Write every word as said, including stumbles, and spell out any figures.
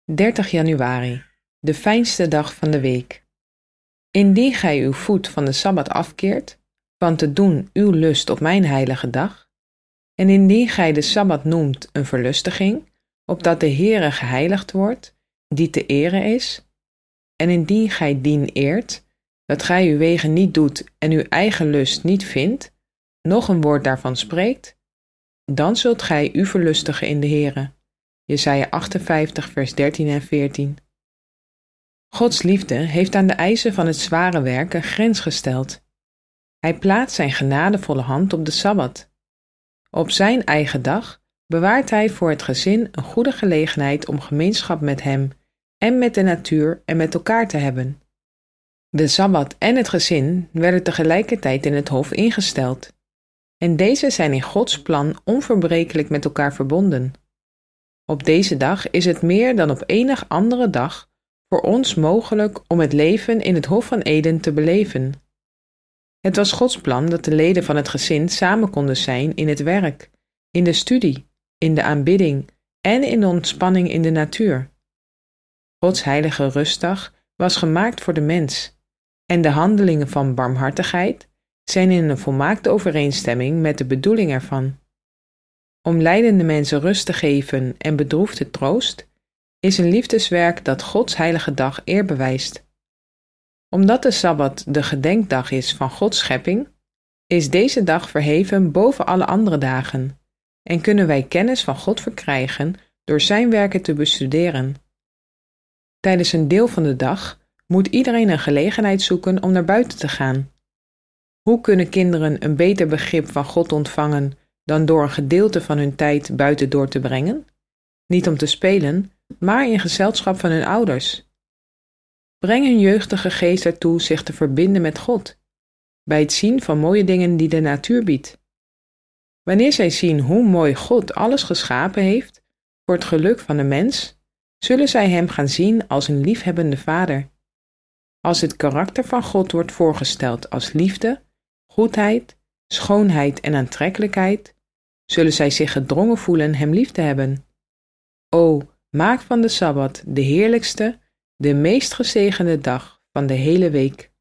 dertig januari, de fijnste dag van de week. Indien gij uw voet van de Sabbat afkeert, van te doen uw lust op mijn heilige dag, en indien gij de Sabbat noemt een verlustiging, opdat de Heere geheiligd wordt, die te ere is, en indien gij dien eert, dat gij uw wegen niet doet en uw eigen lust niet vindt, noch een woord daarvan spreekt, dan zult gij u verlustigen in de Heere. Jesaja achtenvijftig, vers dertien en veertien. Gods liefde heeft aan de eisen van het zware werk een grens gesteld. Hij plaatst zijn genadevolle hand op de Sabbat. Op zijn eigen dag bewaart hij voor het gezin een goede gelegenheid om gemeenschap met hem en met de natuur en met elkaar te hebben. De Sabbat en het gezin werden tegelijkertijd in het hof ingesteld. En deze zijn in Gods plan onverbrekelijk met elkaar verbonden. Op deze dag is het meer dan op enig andere dag voor ons mogelijk om het leven in het Hof van Eden te beleven. Het was Gods plan dat de leden van het gezin samen konden zijn in het werk, in de studie, in de aanbidding en in de ontspanning in de natuur. Gods heilige rustdag was gemaakt voor de mens, en de handelingen van barmhartigheid zijn in een volmaakte overeenstemming met de bedoeling ervan. Om lijdende mensen rust te geven en bedroefde troost, is een liefdeswerk dat Gods heilige dag eer bewijst. Omdat de Sabbat de gedenkdag is van Gods schepping, is deze dag verheven boven alle andere dagen en kunnen wij kennis van God verkrijgen door zijn werken te bestuderen. Tijdens een deel van de dag moet iedereen een gelegenheid zoeken om naar buiten te gaan. Hoe kunnen kinderen een beter begrip van God ontvangen dan door een gedeelte van hun tijd buiten door te brengen? Niet om te spelen, maar in gezelschap van hun ouders. Breng hun jeugdige geest ertoe zich te verbinden met God, bij het zien van mooie dingen die de natuur biedt. Wanneer zij zien hoe mooi God alles geschapen heeft voor het geluk van de mens, zullen zij hem gaan zien als een liefhebbende vader. Als het karakter van God wordt voorgesteld als liefde, goedheid, schoonheid en aantrekkelijkheid, zullen zij zich gedrongen voelen hem lief te hebben. O, maak van de Sabbat de heerlijkste, de meest gezegende dag van de hele week.